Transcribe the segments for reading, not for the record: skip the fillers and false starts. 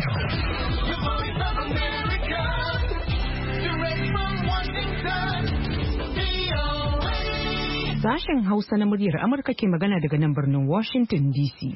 Sashen Hausa na muryar Amurka ke magana daga nan birnin Washington DC.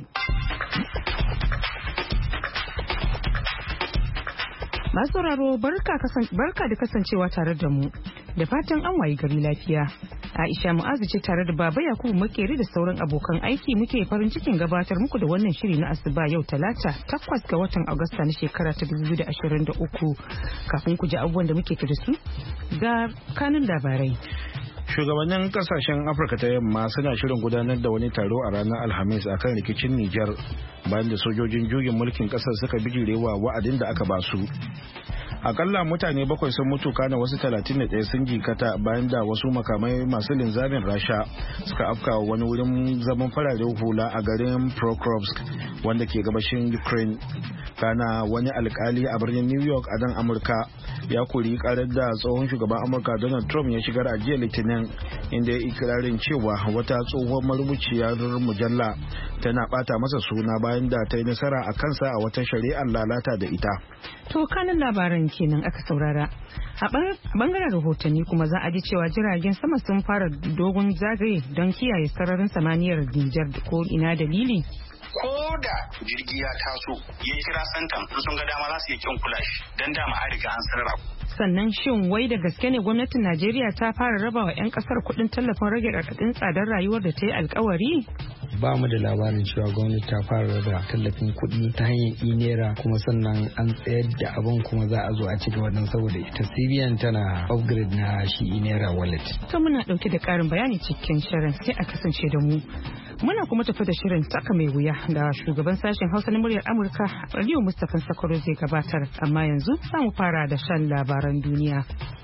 Masu sauraro barka da kasancewa tare da mu, da fatan an wayi gari lafiya. Aisha Mu'azu ce tare da Baba Yakubu Makeri da sauran abokan aiki muke farin cikin gabatar muku da wannan shiri na asuba yau Talata 8 ga watan Agusta na shekara ta 2023. Kafin ku ji abubuwan da muke da su ga kanun labarai. Shugabannin kasashen Afirka ta yamma suna shirin gudanar da wani taro a ranar Alhamis akan rikicin Nijar bayan da sojojin juyin mulkin kasar suka bijirewa wa'adin da aka basu. Akalla mutane 7 sun mutu kana wasu 31 sun jikata bayan da wasu makamai masu linzamin Rasha suka afka wani wurin zaman fararen hula a garin Prokrovsk wanda ke gabashin Ukraine. Kana wani alkali a birnin New York a nan Amurka ya kori karar da tsohon shugaban Amurka Donald Trump ya shigar a jiya Litinin, inda ya ikirarin cewa wata tsohon marubuciyar mujalla tana bata masa suna bayan da ta yi nasara a kansa a wata shari'ar lalata da ita. To kanin labaran kenan aka saurara. A bangaren rahotanni kuma za a ji cewa jiragen sama sun fara dogon zagaye don kiyaye sararin samaniyar Nijar, ko ina dalili? Ko da jirgi ya taso ya kira santan in sun ga dama za su yi kyan kula shi don dama an riga an sanar. Sannan shin wai da gaske ne gwamnatin Najeriya ta fara raba wa 'yan kasar kuɗin tallafin rage raɗaɗin tsadar rayuwar da ta yi alkawari? Ba mu da labarin cewa gwamnati ta fara raba tallafin kuɗi ta hanyar e-naira, kuma sannan an tsayar da abin kuma za a zo a ci gaba don saboda ita CBN tana upgrade na shi e-naira wallet. To muna ɗauke da ƙarin bayani cikin shirin, sai a kasance da mu. Muna kuma tafi da shirin tsaka mai wuya da shugaban sashen Hausa na muryar Amurka Aliyu Mustapha Sakoro zai gabatar, amma yanzu za mu fara da shan labaran duniya.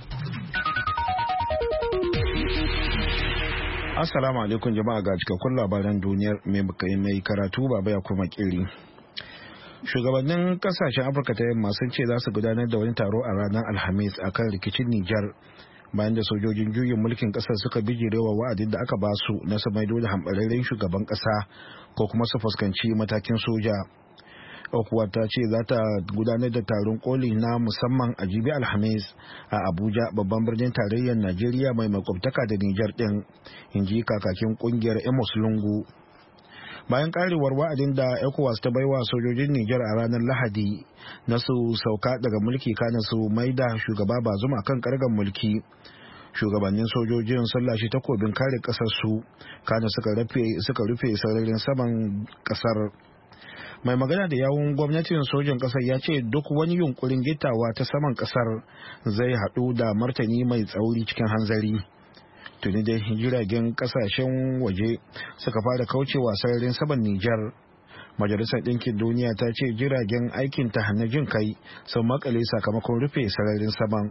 Assalamu alaikum jama'a, ga cikakkun labaran duniyar mai karatu Baba Yakubu Makeri. Shugabannin kasashen Afirka ta yamma sun ce za su gudanar da wani taro a ranar Alhamis akan rikicin Nijar bayan da sojojin juyin mulkin kasar suka bijirewa wa'adin da aka basu na su maido da hambararren shugaban kasa ko kuma su fuskanci matakin soja. Okuwa ta ce za ta gudanar da taron koli na musamman a jibi Alhamis a Abuja, babban birnin tarayyar Najeriya mai makwabtaka da Nijar din, inji kakakin kungiyar Amos Lungu. Bayan karewar wa'adin da ECOWAS ta baiwa sojojin Nijar a ranar Lahadi na su sauka daga mulki kana su maida shugaba Bazum akan kargan mulki, shugabannin sojojin sun lashe takobin kare kasar su kana suka rufe sararin saman kasar. Mai magana da yawun gwamnatin sojin kasar ya ce duk wani yunkurin gittawa ta saman kasar zai haɗu da martani mai tsauri cikin hanzari. Tuni dai jiragen kasashen waje suka fara kaucewa sararin saman Nijar. Majalisar Ɗinkin Duniya ta ce jiragen aikin ta na jin kai sun makale sakamakon rufe sararin saman.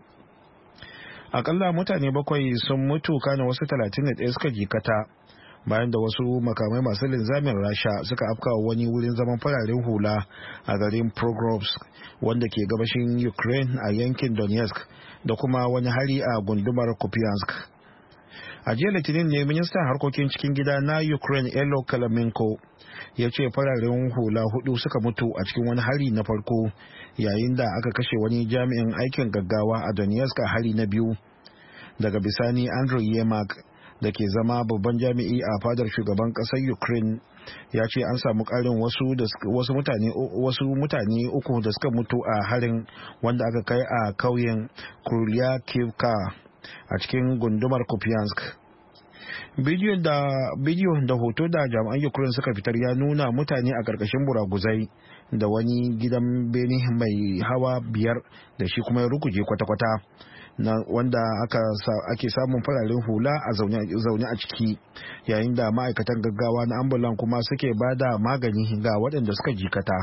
Akalla mutane 7 sun mutu kana wasu 31 suka jikata bayan da wasu makamai masu linzamin Rasha suka afka wani wurin zaman fararen hula a garin Prokrovsk wanda ke gabashin Ukraine a yankin Donetsk, da kuma wani hari a gundumar Kupiansk. A jiya Litinin ne ministan harkokin cikin gida na Ukraine Elo Kalamenko ya ce fararen hula 4 suka mutu a cikin wani hari na farko, yayin da aka kashe wani jami'in aikin gaggawa a Donetsk a hari na biyu. Daga bisani Andriy Yermak da ke zama babban jami'i a fadar shugaban kasar Ukraine ya ce an samu karin wasu mutane 3 da suka mutu a harin wanda aka kai a kauyen Kuryakivka a cikin gundumar Kupiansk. Bidiyo da hoto da jami'an Ukraine suka fitar ya nuna mutane a karkashin buraguzai da wani gidan bene mai hawa 5 da shi kuma ya rukuje kwata-kwata, wanda ake samun fararen hula a zaune a ciki, yayin da ma'aikatan gaggawa na ambulan kuma suke bada magani ga waɗanda suka jikata.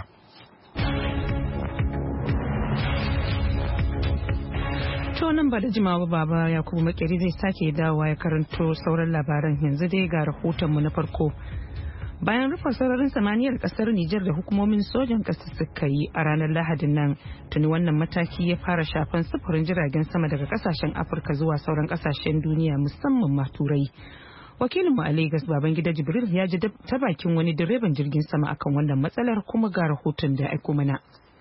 To nan ba da jimawa Baba Yakubu Makeri zai sake dawowa ya karanto sauran labaran. Yanzu dai ga rahotonmu na farko. Bayan rufe sararin samaniyar kasar Nijar da hukumomin sojan kasar suka yi a ranar Lahadin nan, tuni wannan mataki ya fara shafan sufurin jiragen sama daga kasashen Afirka zuwa sauran kasashen duniya, musamman ma Turai. Wakilinmu a Lagos Babangida Jibril ya ji ta bakin wani direban jirgin sama akan wannan matsalar, kuma ga rahoton da aiko mana.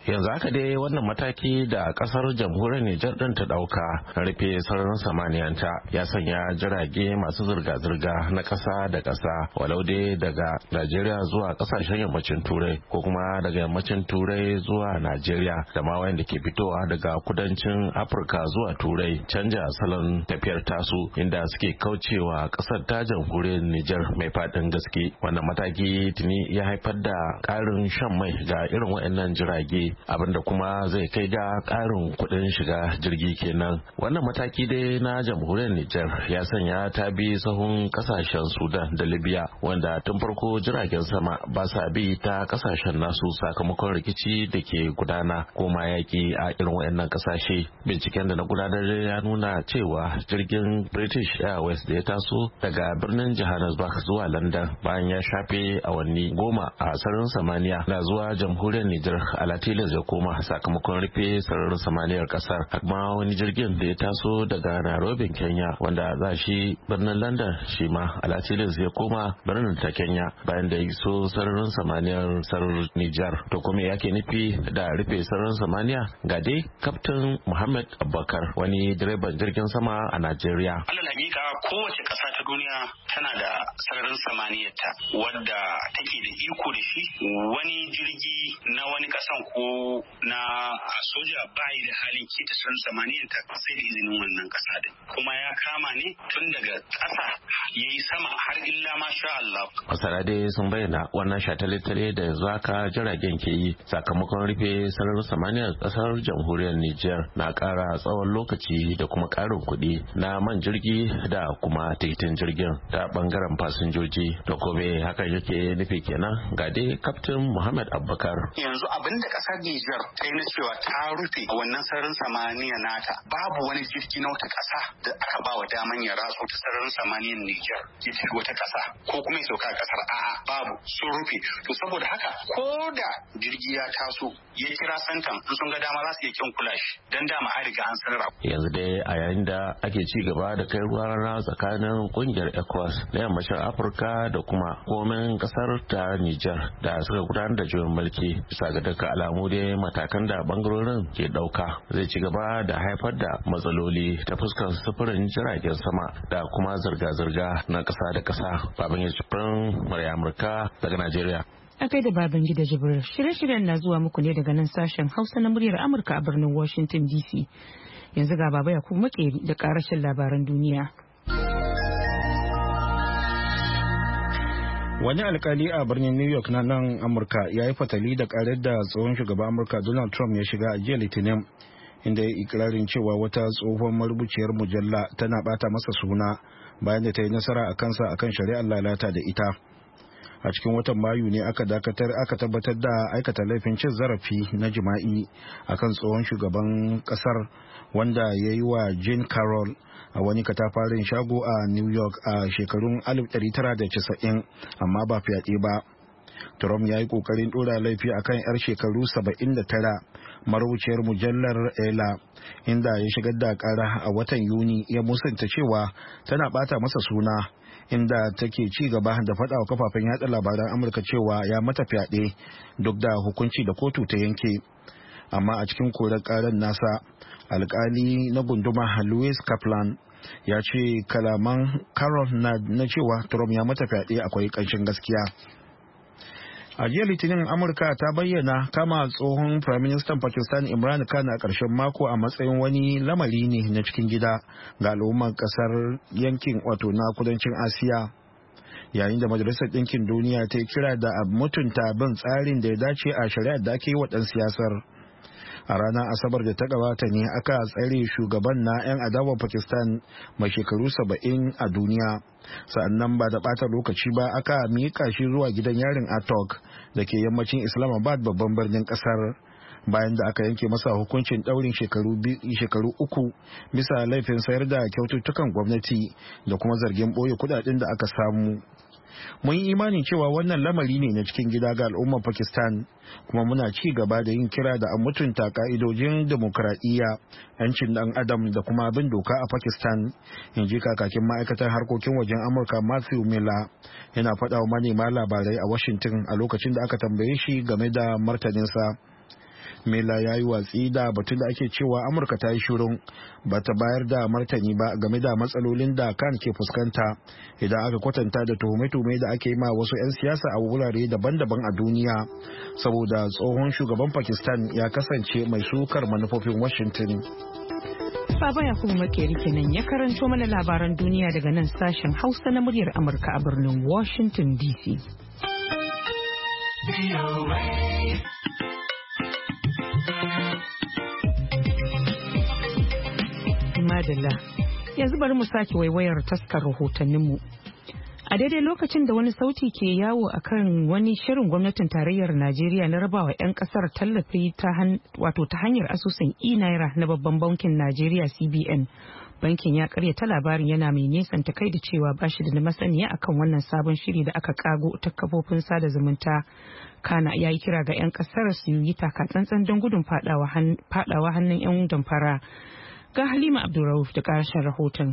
yanzu haka dai wannan mataki da kasar jamhuriyar Nijar din ta dauka rufe sararin samaniyanta ya sanya jirage masu zirga-zirga na kasa da kasa walau dai daga Najeriya zuwa kasashen yammacin Turai ko kuma daga yammacin Turai zuwa Najeriya da ma wayanda ke fitowa daga kudancin Afirka zuwa Turai canja salon tafiyar tasu inda suke kaucewa kasar ta jamhuriyar Nijar mai fadin gaske. Wannan mataki tuni ya haifar da karin shan mai ga irin wayannan jirage abinda kuma zai kai ga karin kuɗin shiga jirgi kenan. Wannan mataki dai na jamhuriyar Nijar ya sanya ta bi sahun kasashen Sudan da Libya wanda tun farko jiragen sama ba sa bi ta kasashen nasu sakamakon rikici da ke gudana ko ma yaki a irin wayannan kasashe. Binciken da na gudanar ya nuna cewa jirgin British Airways da ya taso daga birnin Johannesburg zuwa London bayan ya shafe awanni 10 a sararin samaniya na zuwa jamhuriyar Nijar alatilas ya koma sakamakon rufe sararin samaniyar kasar. Amma wani jirgin da ya taso daga Nairobi Kenya wanda za shi birnin London shi ma alatilas ya koma birnin ta Kenya bayan da ya iso sararin samaniyar sararin Nijar. To kuma yake nufi da rufe sararin samaniya ga dai Kaftin Muhammad Abubakar wani direban jirgin sama a Najeriya. Alal hakika kowace ƙasa ta duniya tana da sararin samaniyarta wadda take da iko da shi. Wani jirgi na wani ƙasan ko na soja bai da halin kita sararin samaniyarta sai da izinin wannan ƙasa din. Kuma ya kama ne tun daga ƙasa ya yi sama har illa masha Allah. Masana dai sun bayyana wannan shatale-tale da yanzu haka jiragen ke yi sakamakon rufe sararin samaniyar ƙasar jamhuriyar Nijar na ƙara tsawon lokaci da kuma ƙarin kuɗi na man jirgi da kuma titin jirgin ta bangaren fasinjoji. Da kome hakan yake nufi kenan ga dai Kaftin Muhammad Abubakar. Yanzu abinda ƙasar Nijar ta yi na cewa ta rufe wannan sararin samaniya nata babu wani jirgi na wata ƙasa da aka ba wa daman ya ratso ta sararin samaniyar Nijar ya tafi wata ƙasa ko kuma ya sauka a ƙasar a'a babu sun rufe. To saboda haka ko da jirgi ya taso ya kira santan in sun ga dama za su iya kyan kula shi dan dama an riga an sarrafa. Yanzu dai a yayin da ake ci gaba da kai ruwa rana tsakanin kungiyar ECOWAS na yammacin Afirka da kuma komin kasar ta Nijar da suka gudanar da juyin mulki bisa ga dukkan alamu dai matakan da bangarorin ke dauka zai ci gaba da haifar da matsaloli ta fuskar sufurin jiragen sama da kuma zirga-zirga na kasa da kasa. Baban ya cikin murya Amurka daga Najeriya. A kai da baban gida Jibril, shirye-shiryen na zuwa muku ne daga nan sashen Hausa na muryar Amurka a birnin Washington DC. Yanzu ga Baba Yakubu Makeri da karashin labaran duniya. Wani alkali a birnin New York na nan Amurka ya yi fatali da karar da tsohon shugaban Amurka Donald Trump ya shiga a jiya Litinin, inda ya yi ikirarin cewa wata tsohon marubuciyar mujalla tana bata masa suna bayan da ta yi nasara a kansa akan shari'ar lalata da ita. A cikin watan Mayu ne aka tabbatar da aikata laifin cin zarafi na jima'i akan tsohon shugaban kasar wanda ya yi wa Jean Carroll a wani katafaren shago a New York a shekarun 1990, amma ba fyaɗe ba. Trump ya yi ƙoƙarin ɗora laifi akan 'yar shekaru 79 marubuciyar mujallar Ella, inda ya shigar da ƙara a watan Yuni ya musanta cewa tana ɓata masa suna, inda take ci gaba da faɗa wa kafafen yatsa labaran Amurka cewa ya mata fyaɗe duk da hukunci da kotu ta yanke. Amma a cikin korar ƙarar nasa, alƙali na gunduma Louis Kaplan ya ce kalaman Carroll na cewa Trump ya mata fyaɗe akwai ƙanshin gaskiya. A jiya Litinin, Amurka ta bayyana kama tsohon Firaministan Pakistan Imran Khan a ƙarshen mako a matsayin wani lamari ne na cikin gida ga al'ummar ƙasar yankin wato na kudancin Asiya. Yayin da Majalisar Ɗinkin Duniya ta yi kira da a mutunta bin tsarin da ya dace a shari'ar da ake yi wa ɗan siyasar. A ranar Asabar da ta gabata ne aka tsare shugaban na 'yan adawar Pakistan mai shekaru 70 a duniya. Sa'annan ba da ɓata lokaci ba aka miƙa shi zuwa gidan yarin Atok da ke yammacin Islamabad babban birnin ƙasar, bayan da aka yanke masa hukuncin ɗaurin shekaru 3 bisa laifin sayar da kyaututtukan gwamnati da kuma zargin ɓoye kudaden da aka samu. Mun yi imanin cewa wannan lamari ne na cikin gida ga al'ummar Pakistan, kuma muna ci gaba da yin kira da a mutunta ka'idojin demokradiyya, 'yancin ɗan adam da kuma bin doka a Pakistan, in ji kakakin ma'aikatar harkokin wajen Amurka Matthew Miller yana faɗa wa manema labarai a Washington a lokacin da aka tambaye shi game da martaninsa. Mela ya yi watsi da batun da ake cewa Amurka ta yi shirin ba ta bayar da martani ba game da matsalolin da kan ke fuskanta idan aka kwatanta da tuhume-tuhume da ake yi ma wasu 'yan siyasa a wurare daban-daban a duniya, saboda tsohon shugaban Pakistan ya kasance mai sukar manufofin Washington. Baba Yakubu Makeri kenan ya karanto mana labaran duniya daga nan sashen Hausa na muryar Amurka a birnin Washington DC. Madalla, yanzu bari mu sake waiwayar taskar rahotanninmu. A daidai lokacin da wani sauti ke yawo a kan wani shirin gwamnatin tarayyar Najeriya na rabawa 'yan kasar tallafi ta hanyar asusun e-naira na babban bankin Najeriya CBN. Bankin ya karyata labarin yana mai nesanta kai da cewa ba shi da masaniya akan wannan sabon shiri da aka kago ta kafofin sada zumunta. Kana ya yi kira ga 'yan kasar su yi taka tsantsan don gudun fadawa hannun 'yan damfara. Ga Halima Abdulrauf da ƙarshen rahoton.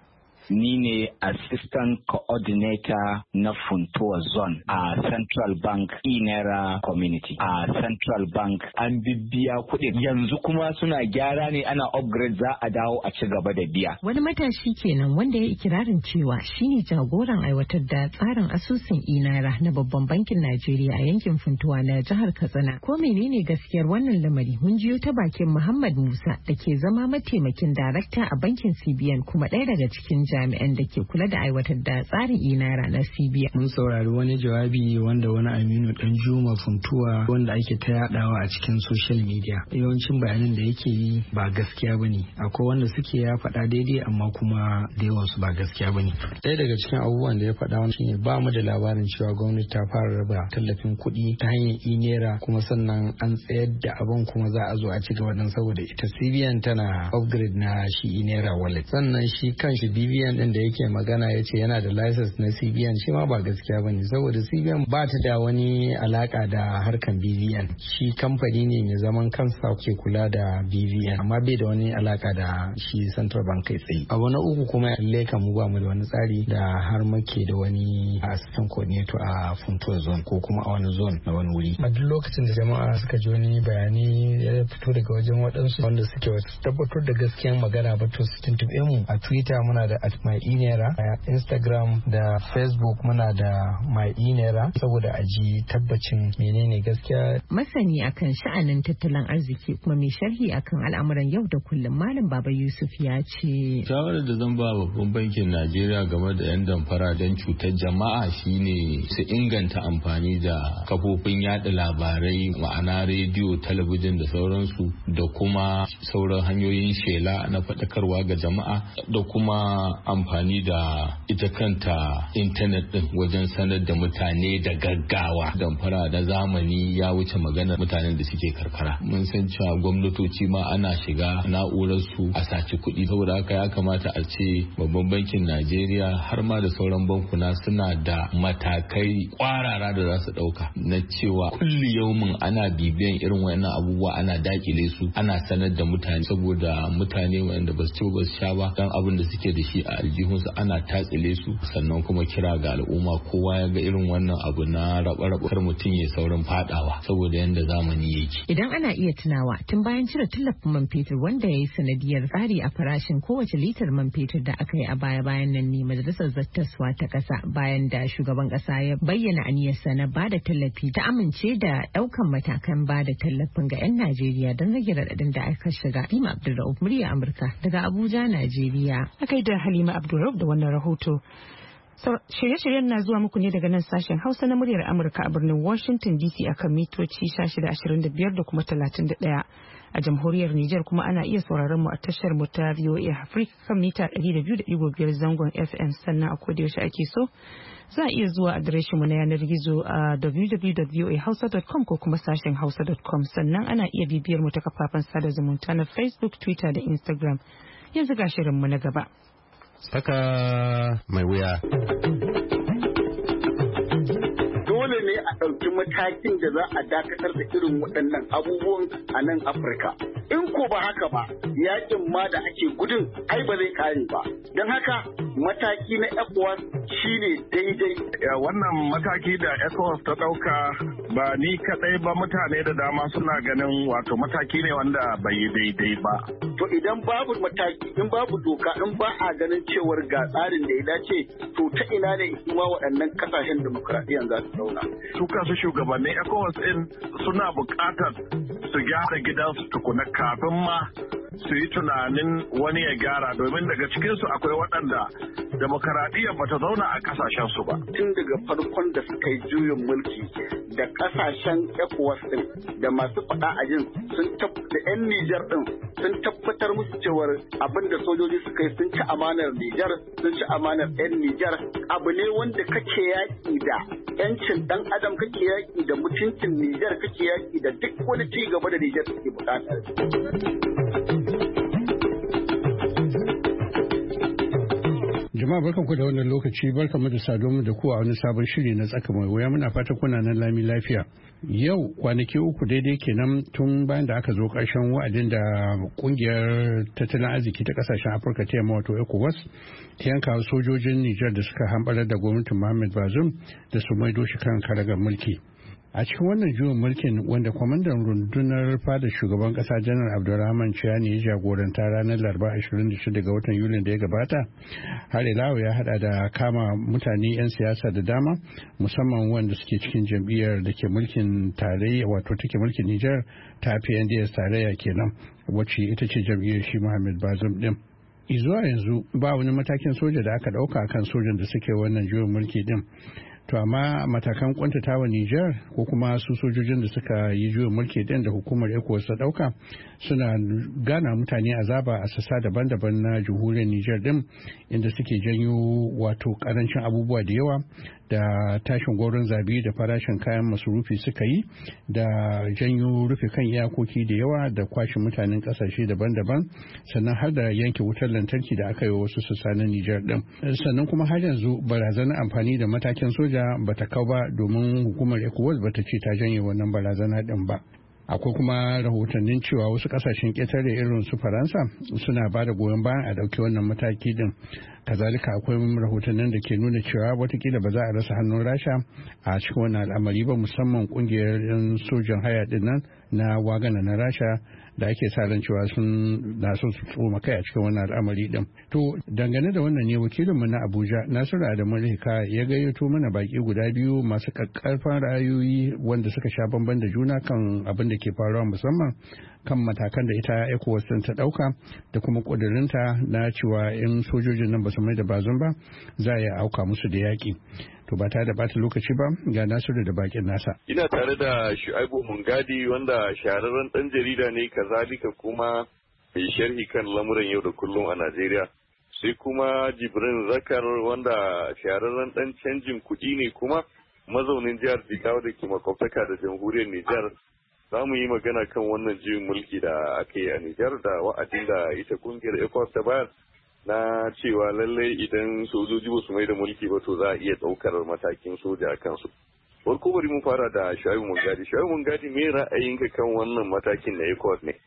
Ni ne Assistant Coordinator na Funtuwa Zone a Central Bank e-naira Community. A Central Bank an bibiya kuɗi. Yanzu kuma suna gyara ne, ana upgrade, za a dawo a ci gaba da biya. Wani matashi kenan wanda ya ikirarin cewa shine jagoran aiwatar da tsarin asusun e-naira na babban bankin Najeriya a yankin Funtuwa na jihar Katsina. Ko menene gaskiyar wannan lamari? Mun jiyo ta bakin Muhammad Musa da ke zama mataimakin darakta a bankin CBN kuma ɗaya daga cikin jami'an da ke kula da aiwatar da tsarin e-naira na CBN. Mun saurari wani jawabi wanda wani Aminu Danjuma Funtuwa wanda ake ta yadawa a cikin social media. Yawancin bayanan da yake yi ba gaskiya bane. Akwai wanda suke ya faɗa daidai amma kuma da yawan su ba gaskiya bane. Ɗaya daga cikin abubuwan da ya faɗa shine ba mu da labarin cewa gwamnati ta fara raba tallafin kuɗi ta hanyar e-naira kuma sannan an tsayar da abin kuma za a zo a ci gaba dan saboda ita CBN tana upgrade na shi e-naira wallet. Sannan shi kanshi BBN din da yake magana ya ce yana da license na CBN, shi ma ba gaskiya bane saboda CBN ba ta da wani alaka da harkan BVN. Shi kamfani ne mai zaman kansa ke kula da BVN amma bai da wani alaka da shi Central Bank kai tsaye. Abu na uku kuma leka mu ba mu da wani tsari da har muke da wani assistant coordinator a Funtuwa zone ko kuma a wani zone na wani wuri. A duk lokacin da jama'a suka ji wani bayani ya fito daga wajen waɗansu wanda suke tabbatar da gaskiyan magana ba to su tuntube mu a Twitter muna da my e-naira, a Instagram da Facebook muna da my e-naira saboda a ji tabbacin menene gaskiya. Masani akan sha'anin tattalin arziki kuma mai sharhi akan al'amuran yau da kullum Malam Baba Yusuf ya ce. Shawarar da zan ba babban bankin Najeriya game da 'yan damfara don cutar jama'a shine su inganta amfani da kafofin yada labarai, ma'ana rediyo, talabijin da sauransu, da kuma sauran hanyoyin shela na faɗakarwa ga jama'a, da kuma amfani da ita kanta intanet din wajen sanar da mutane da gaggawa. Damfara na zamani ya wuce maganar mutanen da suke karkara. Mun san cewa gwamnatoci ma ana shiga na'urar su a saci kuɗi, saboda haka ya kamata a ce babban bankin Najeriya har ma da sauran bankuna suna da matakai kwarara da za su ɗauka na cewa kulli yaumin ana bibiyan irin wayannan abubuwa, ana dakile su, ana sanar da mutane, saboda mutane wanda ba su ci ba su sha ba dan abin da suke da shi a aljihunsu ana tatsile su. Sannan kuma kira ga al'umma, kowa ya ga irin wannan abu na raba-raba kar mutum ya saurin fadawa saboda yanda zamani yake. Idan ana iya tunawa tun bayan cire tallafin man fetur wanda ya yi sanadiyar tsari a farashin kowace litar man fetur da aka yi a baya-bayan nan ne majalisar zattaswa ta kasa bayan da shugaban kasa ya bayyana aniyarsa na bada tallafi ta amince da daukan matakan bada tallafin ga 'yan Najeriya don rage raɗaɗin da aka shiga. Halima Abdulrauf, murya Amurka daga Abuja, Najeriya. Akai da Halima Abdulrauf da wannan rahoto. Shirye-shiryen na zuwa muku ne daga nan sashen Hausa na muryar Amurka a birnin Washington DC akan mitoci 1625 da kuma 31. A jamhuriyar Nijar kuma ana iya sauraron mu a tashar mu ta VOA Africa kan mita 200.5 zangon FM, sannan a koda yaushe ake so za a iya zuwa adireshin mu na yanar gizo a www.voahausa.com ko kuma sashen hausa.com, sannan ana iya bibiyar mu ta kafafen sada zumunta na Facebook, Twitter da Instagram. Yanzu ga shirin mu na gaba. Saka mai wuya. Dole ne a ɗauki matakin da za a dakatar da irin waɗannan abubuwan a nan Afirka. In ko ba haka ba, yakin ma da ake gudun ai ba zai kare ba. Don haka mataki na ECOWAS shine daidai. Wannan mataki da ECOWAS ta ɗauka ba ni kadai ba, mutane da dama suna ganin wato mataki ne wanda bai yi daidai ba. To idan babu mataki, in babu doka, in ba a ganin cewar ga tsarin da ya dace, to ta ina ne kuma waɗannan kasashen demokradiyya za su zauna? Su kansu shugabannin ECOWAS ɗin suna buƙatar su gyara gidansu tukuna kafin ma su yi tunanin wani ya gyara, domin daga cikinsu akwai waɗanda demokaradiyya ba ta zauna a ƙasashensu ba. Tun daga farkon da suka yi juyin mulki da ƙasashen ECOWAS ɗin da masu faɗa a jin da 'yan Nijar ɗin sun tabbatar musu cewar abin da sojoji suka yi sun ci amanar Nijar, sun ci amanar 'yan Nijar. Abu ne wanda kake yaƙi da 'yancin ɗan adam, kake yaƙi da mutuncin Nijar, kake yaƙi da duk wani ci gaba da Nijar take buƙatar. Jama'a barkanku da wannan lokaci, barkanmu da saduwa da ku a wani sabon shiri na tsaka mai wuya. Muna fata kuna nan lami lafiya. Yau kwanaki uku daidai kenan tun bayan da aka zo ƙarshen wa'adin da kungiyar tattalin arziki ta kasashen Afirka ta yamma wato ECOWAS ta yanka sojojin Nijar da suka hambarar da gwamnatin Mohamed Bazoum da su maido shi kan karagar mulki. A cikin wannan juyin mulkin wanda kwamandan rundunar fada shugaban kasa janar Abdulrahman Chiani ya jagoranta ranar Laraba 26 ga watan Yulin da ya gabata, har ila ya hada da kama mutane 'yan siyasa da dama, musamman wanda suke cikin jam'iyyar da ke mulkin tarayya wato take mulkin Nijar ta PNDS tarayya kenan, wacce ita ce jam'iyyar shi Mohamed Bazoum din. Izuwa yanzu ba wani matakin soja da aka dauka kan sojan da suke wannan juyin mulki din. To amma matakan kwantatawa Nijar ko kuma su sojojin da suka yi juyin mulki din da hukumar ECOWAS ta dauka suna gana mutane azaba a sassa daban-daban na jamhuriyar Nijar din, inda suke janyo wato karancin abubuwa da yawa da tashin gwauron zabi da farashin kayan masurufi suka yi, da janyo rufe kan iyakoki da yawa da kwashe mutanen kasashe daban-daban, sannan har da yanke wutar lantarki da aka yi wasu sassa na Nijar din. Sannan kuma har yanzu barazanar amfani da matakin soja bata kau ba, domin hukumar ECOWAS bata ce ta janye wannan barazana din ba. Akwai kuma rahotannin cewa wasu kasashen ƙetare irin su Faransa suna ba da goyon bayan a ɗauki wannan mataki din. Kazalika akwai rahotannin da ke nuna cewa watakila ba za a rasa hannun Rasha a cikin wannan al'amari ba, musamman kungiyar sojan haya din nan na Wagana na Rasha da ake sa ran cewa sun na so su tsoma kai a cikin wannan al'amari din. To dangane da wannan ne wakilinmu na Abuja Nasiru Adamu Lihika ya gayyato mana baki guda biyu masu kakkarfan ra'ayoyi wanda suka sha bamban da juna kan abin da ke faruwa, musamman kan matakan da ita ECOWAS ta dauka da kuma kudurinta na cewa in sojojin nan ba su mai da Bazoum ba za a yi auka musu da yaƙi. To ba tare da bata lokaci ba ga Nasiru da bakin nasa. Ina tare da Shu'aibu Mungadi wanda shahararren dan jarida ne, kazalika kuma mai sharhi kan lamuran yau da kullum a Najeriya. Sai kuma Jibrin Zakar wanda shahararren dan canjin kuɗi ne kuma mazaunin jihar Jigawa da ke makwabtaka da jamhuriyar Nijar. Za mu yi magana kan wannan juyin mulki da aka yi a Nijar da wa'adin da ita kungiyar ECOWAS ta bayar na cewa lallai idan sojoji ba su mai da mulki ba to za a iya ɗaukar matakin soja a kansu. Farko bari mu fara da Shu'aibu Mungadi. Shu'aibu Mungadi, me ra'ayinka kan wannan matakin na ECOWAS ne?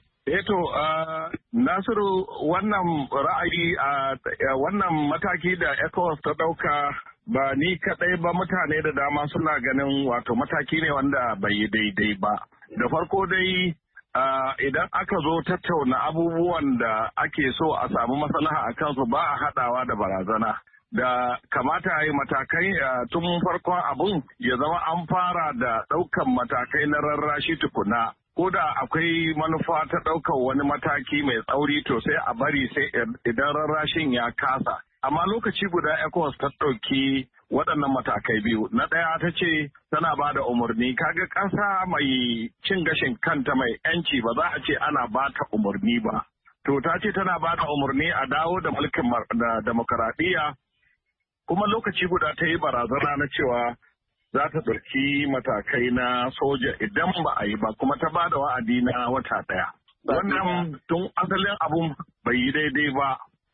Nasiru, wannan ra'ayi wannan mataki da ECOWAS ta ɗauka ba ni kaɗai ba, mutane da dama suna ganin wato mataki ne wanda bai yi daidai ba. Da farko dai idan aka zo tattauna abubuwan da ake so a samu maslaha a kansu ba a haɗawa da barazana. Da kamata a yi matakai tun farkon abun ya zama an fara da ɗaukan matakai na rarrashi tukuna. Ko da akwai manufa ta ɗaukar wani mataki mai tsauri to sai a bari sai idan rarrashin ya kasa. Amma lokaci guda ECOWAS ta ɗauki waɗannan matakai biyu. Na ɗaya ta ce tana ba da umarni, kaga ƙasa mai cin gashin kanta mai 'yanci ba za a ce ana ba ta umarni ba. To ta ce tana ba da umarni a dawo da mulkin demokaradiyya, kuma lokaci guda ta yi barazana na cewa za ta ɗauki matakai na soja idan ba a yi ba, kuma ta ba da wa'adi na wata ɗaya. Wannan tun asalin abun bai yi daidai ba.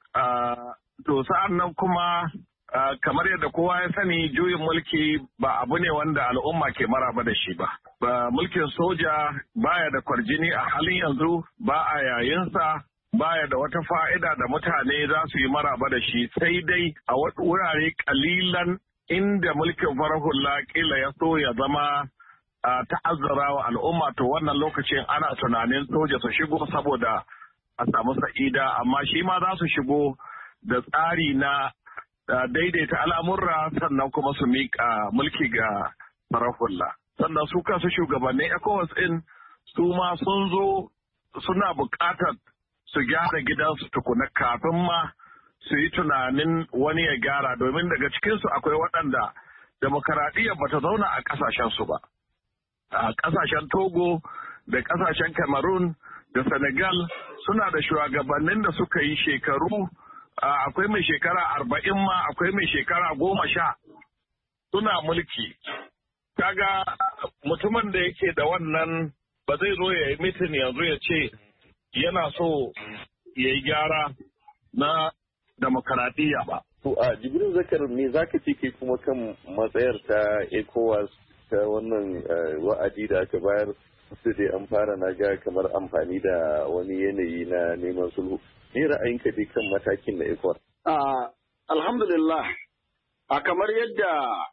To sa'an nan kuma kamar yadda kowa ya sani, juyin mulki ba abu ne wanda al'umma ke maraba da shi ba. Mulkin soja baya da kwarjini a halin yanzu, ba a yayinsa, baya da wata fa'ida da mutane za su yi maraba da shi, sai dai a wurare kalilan inda mulkin farar hula kila ya so ya zama ta'azzara wa al'umma to wannan lokacin ana tunanin soja su shigo saboda a samu sa'ida, amma shi ma za su shigo da tsari na daidaita al'amurra sannan kuma su miƙa mulki ga farar hula. Sannan su kansu shugabannin ECOWAS ɗin su ma sun zo suna buƙatar su gyara gidansu tukuna kafin ma su yi tunanin wani ya gyara, domin daga cikinsu akwai waɗanda demokaradiyyar bata zauna a ƙasashensu ba. A ƙasashen Togo da ƙasashen Cameroon da Senegal suna da shugabannin da suka yi shekaru, akwai mai shekara 40 ma, akwai mai shekara 10 suna mulki. Kaga mutumin da yake da wannan ba zai zo ya yi mitin yanzu ya ce yana so ya yi gyara na demokaradiyya ba. To a Jibril Zakar me zaka ce ke kuma kan matsayar ta ECOWAS ta wannan wa'adi da aka bayar su dai an fara na ga kamar amfani da wani yanayi na neman sulhu. Me ra'ayinka dai kan matakin na ECOWAS? Alhamdulillah, a kamar yadda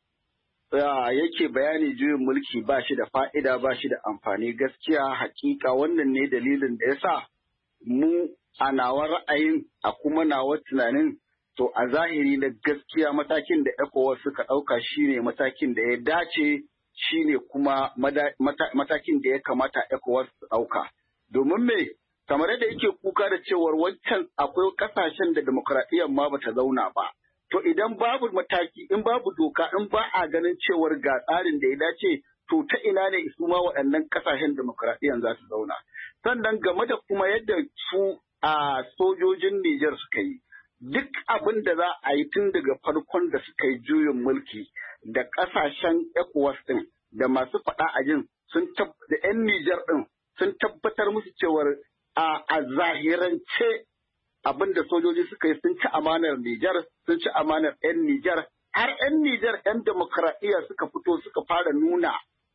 yake bayani juyin mulki ba shi da fa'ida ba shi da amfani, gaskiya hakika wannan ne dalilin da ya sa mu a nawa ra'ayin a kuma nawa tunanin to a zahiri na gaskiya matakin da ECOWAS suka ɗauka shine matakin da ya dace, shine kuma matakin da ya kamata ECOWAS su ɗauka. Domin me, kamar yadda yake kuka da cewar wancan akwai ƙasashen da demokuraɗiyyar ma bata zauna ba. To idan babu mataki, in babu doka, in ba a ganin cewar ga tsarin da ya dace, to ta ina ne su ma waɗannan ƙasashen demokuraɗiyyar za su zauna. Sannan game da kuma yadda su a sojojin Nijar suka yi, duk abin da za a yi tun daga farkon da suka yi juyin mulki da ƙasashen ECOWAS ɗin da masu faɗa a jin da 'yan Nijar ɗin sun tabbatar musu cewar a zahirance abin da sojoji suka yi sun ci amanar Nijar, sun ci amanar 'yan Nijar, har 'yan Nijar 'yan demokuraɗiyya suka fito suka fara nuna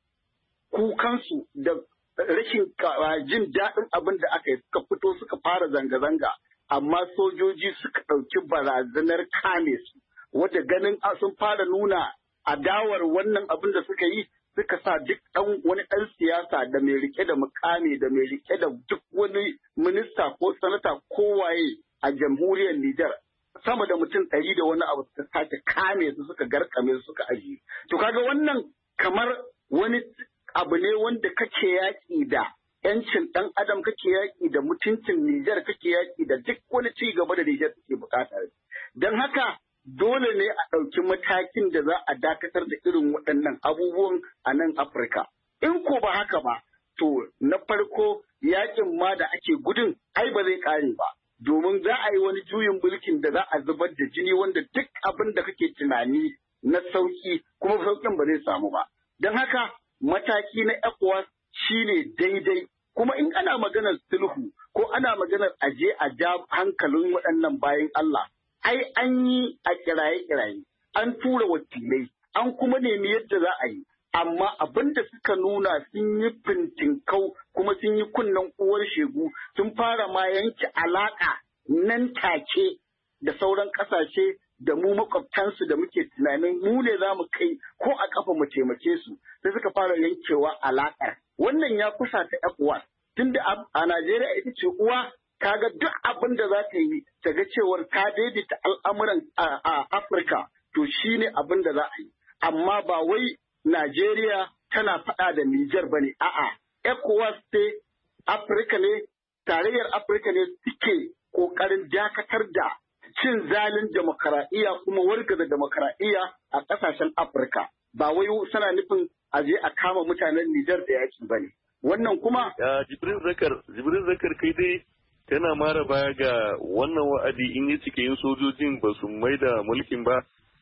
kukansu da rashin jin daɗin abin da aka yi, suka fito suka fara zanga-zanga, amma sojoji suka ɗauki barazanar kame su, wadda ganin sun fara nuna adawar wannan abin da suka yi, suka sa duk wani ɗan siyasa da mai rike da mukami da mai rike da duk wani minista ko sanata ko waye a jamhuriyar Nijar sama da mutum 100 da wani abu suka sake kame su, suka garkame su, suka ajiye. To kaga wannan kamar wani abu ne wanda kake yaƙi da ‘yancin ɗan adam, kake yaƙi da mutuncin Nijar, kake yaƙi da duk wani ci gaba da Nijar take bukata. Don haka dole ne a ɗauki matakin da za a dakatar da irin waɗannan abubuwan a nan Afirka. In ko ba haka ba, to na farko yaƙin ma da ake gudun ai ba zai ƙare ba. Domin za a yi wani juyin mulkin da za a zubar da jini wanda duk abin da kake tunani na sauƙi kuma sauƙin ba zai samu ba. Don haka mataki na ECOWAS shine daidai. Kuma in ana maganar sulhu ko ana maganar aje a ja hankalin waɗannan bayan Allah, ai an yi a kiraye-kiraye, an tura wakilai, an kuma nemi yadda za a yi, amma abin da suka nuna sun yi fintinkau kuma sun yi kunnen uwar shegu, sun fara ma yanke alaƙa nan take da sauran ƙasashe da mu makwabtansu da muke tunanin mu ne za mu kai ko a ƙafa mu taimake su, sai suka fara yankewa alaƙar. Wannan ya kusa ta ECOWAS, tunda a Najeriya ita ce uwa, kaga duk abin da za ta yi ta ga cewar ta daidaita al'amuran a Afirka, to shi ne abin da za a yi. Amma ba wai Najeriya tana faɗa da Nijar ba ne, a'a, ECOWAS ce Afirka ne, tarayyar Afirka ne suke ƙoƙarin dakatar da cin zalin demokaradiyya kuma wargaza demokaradiyya a ƙasashen Afirka. Ba wai suna nufin a je a kama mutanen Nijar da yaki ba ne. Wannan kuma. Jibril Zakar kai dai tana mara baya ga wannan wa'adi in yi cike yin sojojin ba su mai da mulkin ba,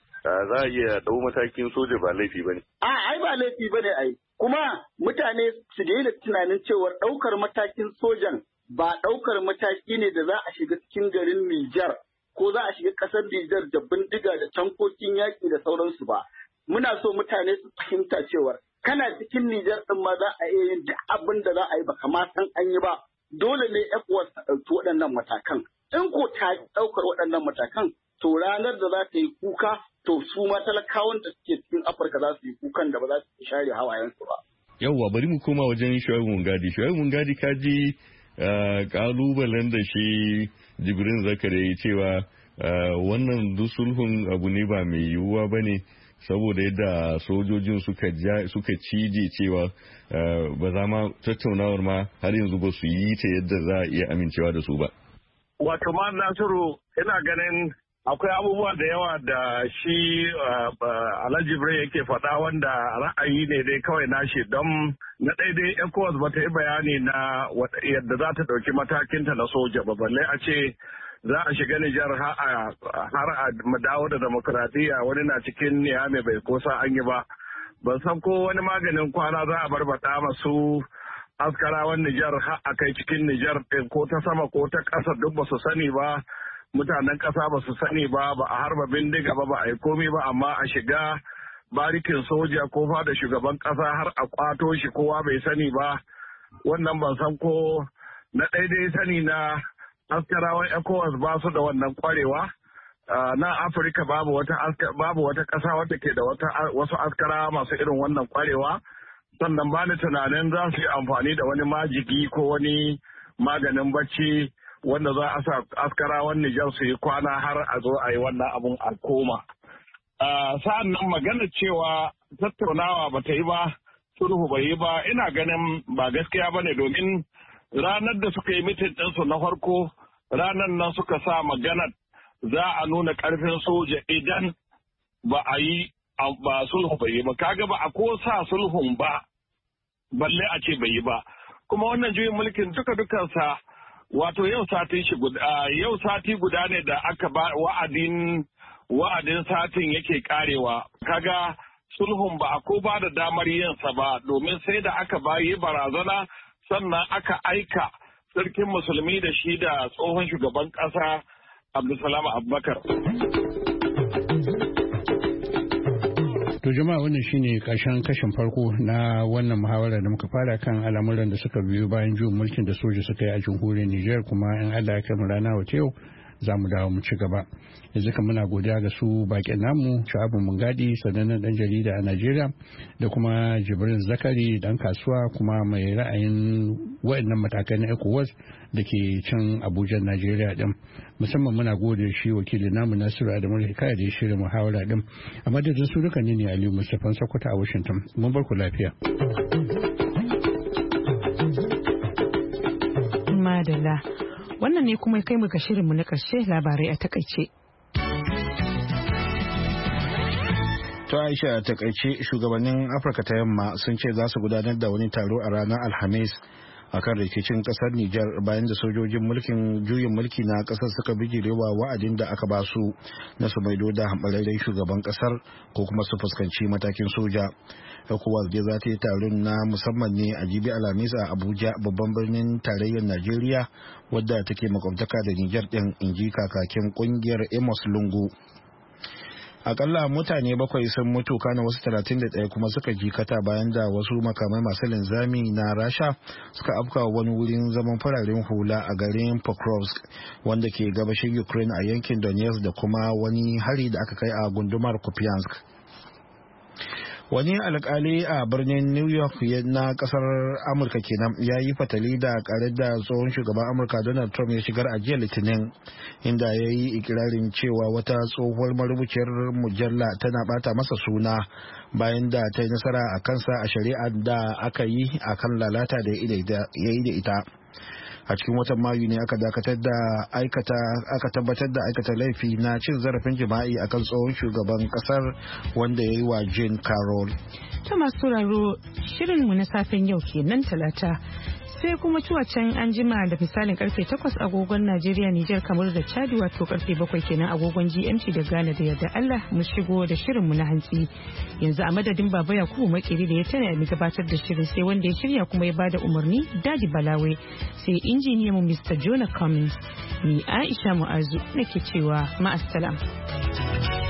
za a iya dau matakin soja ba laifi ba ne. Ai ba laifi ba ne ai. Kuma mutane su daina tunanin cewar ɗaukar matakin sojan ba ɗaukar mataki ne da za a shiga cikin garin Nijar ko za a shiga ƙasar Nijar da bindiga da tankokin yaƙi da sauransu ba. Muna so mutane su fahimta cewar kana cikin Nijar ɗin ma za a iya yin duk abin da za a yi ba kama san an yi ba. Dole ne ECOWAS ta ɗauki waɗannan matakan. In ko ta ɗaukar waɗannan matakan, to ranar da za ta yi kuka, to su ma talakawan da suke cikin Afirka za su yi kukan da ba za su share hawayensu ba. Yawwa bari mu koma wajen Shu'aibu Mungadi. Shu'aibu Mungadi ka ji kalubalen da shi Jibrin Zakari ya cewa wannan sulhun abu ne ba mai yiwuwa ba ne saboda yadda sojojin suka cije cewa ba za ma tattaunawar ma har yanzu ba su yi ta yadda za a iya amincewa da su ba. Wato ma Nasiru ina ganin akwai abubuwa da yawa da shi Alhaji Bre yake faɗa wanda ra'ayi ne dai kawai nashi don na daidai ECOWAS ba ta yi bayani na yadda za ta ɗauki matakinta na soja ba balle a ce za a shiga Nijar har a dawo da demokradiyya wani na cikin Niyame bai kosa an yi ba. Ban san ko wani maganin kwana za a barbaɗa masu askarawan Nijar har a kai cikin Nijar ɗin ko ta sama ko ta ƙasa duk ba su sani ba. Mutanen ƙasa ba su sani ba a harba bindiga ba a yi komi ba amma a shiga barikin soja ko da shugaban ƙasa har a kwato shi kowa bai sani ba. Wannan ban san ko na daidai sani na askarawan ECOWAS ba su da wannan kwarewa. Na Afirka babu wata ƙasa wadda ke da wasu askarawa masu irin wannan kwarewa. Sannan ba ni tunanin za su yi amfani da wani majigi ko wani maganin bacci wanda za a sa askarawan Nijar su yi kwana har a zo a yi wannan abun a koma. Sa'an nan magana cewa tattaunawa ba ta yi ba, sulhu bai yi ba, ina ganin ba gaskiya ba ne domin ranar da suka yi mitin ɗinsu na farko, ranar nan suka sa maganar za a nuna ƙarfin soja idan ba a yi ba sulhu bai yi ba. Kaga ba a ko sa sulhun ba, balle a ce bai yi ba. Kuma wannan juyin mulkin dukansa wato yau sati guda ne da aka ba wa'adin satin yake karewa. Kaga sulhun ba a ko ba da damar yinsa ba domin sai da aka yi barazana sannan aka aika sarkin musulmi da shi da tsohon shugaban ƙasa Abdulsalam Abubakar. To jama'a wannan shine kashin farko na wannan muhawara da muka fara kan al'amuran da suka biyo bayan juyin mulkin da soja suka yi a jamhuriyar Nijar kuma in Allah ya kai mu rana wata yau za mu dawo mu ci gaba. Yanzu kan muna godiya ga su bakin namu Shu'aibu Mungadi sanannen dan jarida a Najeriya da kuma Jibrin Zakari dan kasuwa kuma mai ra'ayin waɗannan matakai na ECOWAS da ke can Abuja Najeriya din. Musamman muna gode shi wakilin namu Nasiru Adamu Hikaya da ya shirya muhawara din. A madadin su duka ne Aliyu Mustapha Sokoto a Washington. Mun bar ku lafiya. Madalla. Wannan ne kuma kai mu ga shirinmu na ƙarshe labarai a takaice. To Aisha a takaice shugabannin Afirka ta yamma sun ce za su gudanar da wani taro a ranar Alhamis akan rikicin kasar Nijar bayan da sojojin juyin mulki na kasar suka bijirewa wa'adin da aka ba su na su maido da hambararren shugaban kasar ko kuma su fuskanci matakin soja. ECOWAS dai za ta yi taron na musamman ne a jibi Alhamis a Abuja babban birnin tarayyar Najeriya wadda take makwabtaka da Nijar din, inji kakakin kungiyar Amos Lungu. Akalla mutane 7 sun mutu kana wasu 31 kuma suka jikata bayan da wasu makamai masu linzami na Rasha suka afka wani wurin zaman fararen hula a garin Pokrovsk wanda ke gabashin Ukraine a yankin Donetsk da kuma wani hari da aka kai a gundumar Kupiansk. Wani alkali a birnin New York na kasar Amurka kenan ya yi fatali da karar da tsohon shugaban Amurka Donald Trump ya shigar a jiya Litinin, inda ya yi ikirarin cewa wata tsohuwar marubuciyar mujalla tana bata masa suna bayan da ta yi nasara a kansa a shari'ar da aka yi a kan lalata da ya yi da ita. A cikin watan Mayu ne aka tabbatar da aikata laifi na cin zarafin jima'i akan tsohon shugaban kasar wanda ya yi wa Jane Carroll. Ta masu sauraro shirinmu na safen yau kenan Talata. Sai kuma can an jima da misalin karfe 8 agogon Najeriya, Nijar, kamar da Chadi, wato karfe 7 kenan agogon GMT da Ghana da yarda Allah mu shigo da shirinmu na hantsi. Yanzu a madadin Baba Yakubu Makeri da ya tana mu gabatar da shirin, sai wanda ya shirya kuma ya bada umarni Dadi Balawe, sai injiniyan mu Mr. Jonah Cummins. Ni Aisha Mu'azu nake cewa ma'assalam.